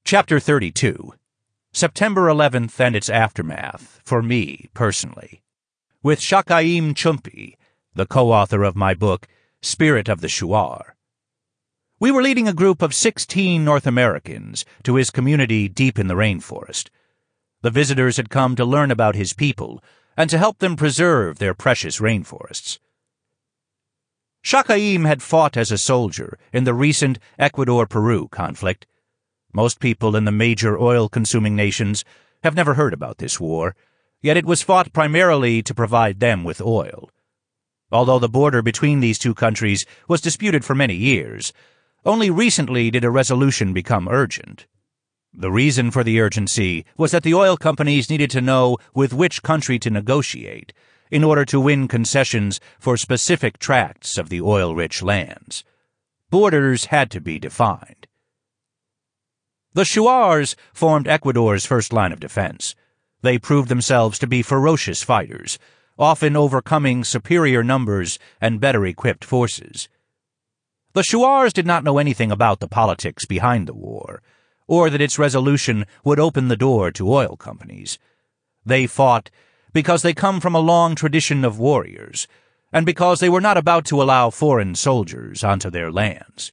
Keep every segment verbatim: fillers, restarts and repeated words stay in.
Chapter thirty-two. September eleventh and its aftermath, for me, personally. With Shakaim Chumpi, the co-author of my book, Spirit of the Shuar. We were leading a group of sixteen North Americans to his community deep in the rainforest. The visitors had come to learn about his people and to help them preserve their precious rainforests. Shakaim had fought as a soldier in the recent Ecuador-Peru conflict. Most people in the major oil-consuming nations have never heard about this war, yet it was fought primarily to provide them with oil. Although the border between these two countries was disputed for many years, only recently did a resolution become urgent. The reason for the urgency was that the oil companies needed to know with which country to negotiate in order to win concessions for specific tracts of the oil-rich lands. Borders had to be defined. The Shuars formed Ecuador's first line of defense. They proved themselves to be ferocious fighters, often overcoming superior numbers and better-equipped forces. The Shuars did not know anything about the politics behind the war, or that its resolution would open the door to oil companies. They fought because they come from a long tradition of warriors, and because they were not about to allow foreign soldiers onto their lands.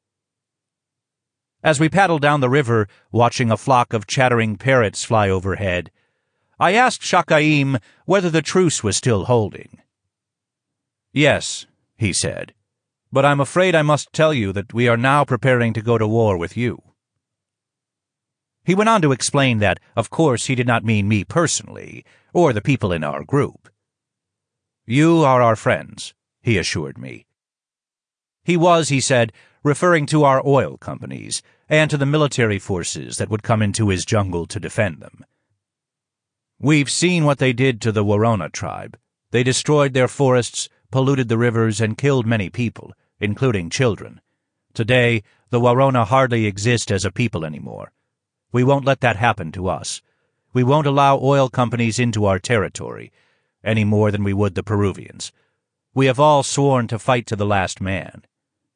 As we paddled down the river, watching a flock of chattering parrots fly overhead, I asked Shakaim whether the truce was still holding. "Yes," he said, "but I'm afraid I must tell you that we are now preparing to go to war with you." He went on to explain that, of course, he did not mean me personally, or the people in our group. "You are our friends," he assured me. He was, he said, referring to our oil companies and to the military forces that would come into his jungle to defend them. "We've seen what they did to the Warona tribe. They destroyed their forests, polluted the rivers, and killed many people, including children. Today, the Warona hardly exist as a people anymore. We won't let that happen to us. We won't allow oil companies into our territory, any more than we would the Peruvians. We have all sworn to fight to the last man."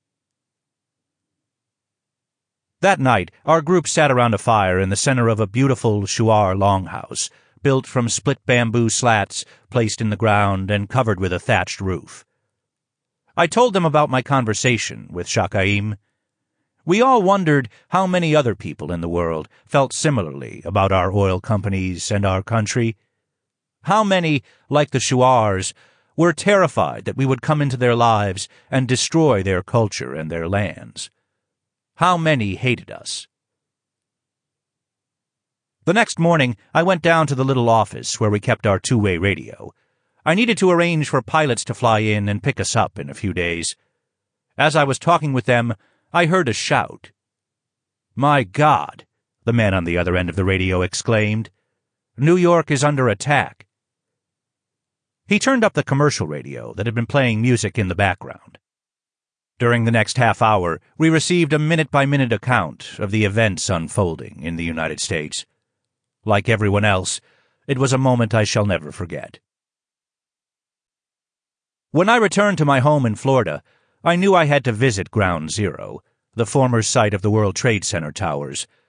That night, our group sat around a fire in the center of a beautiful Shuar longhouse, built from split bamboo slats placed in the ground and covered with a thatched roof. I told them about my conversation with Shakaim. We all wondered how many other people in the world felt similarly about our oil companies and our country. How many, like the Shuars, were terrified that we would come into their lives and destroy their culture and their lands. How many hated us. The next morning, I went down to the little office where we kept our two-way radio. I needed to arrange for pilots to fly in and pick us up in a few days. As I was talking with them, I heard a shout. "My God!" the man on the other end of the radio exclaimed. "New York is under attack." He turned up the commercial radio that had been playing music in the background. During the next half hour, we received a minute-by-minute account of the events unfolding in the United States. Like everyone else, it was a moment I shall never forget. When I returned to my home in Florida, I knew I had to visit Ground Zero, the former site of the World Trade Center towers,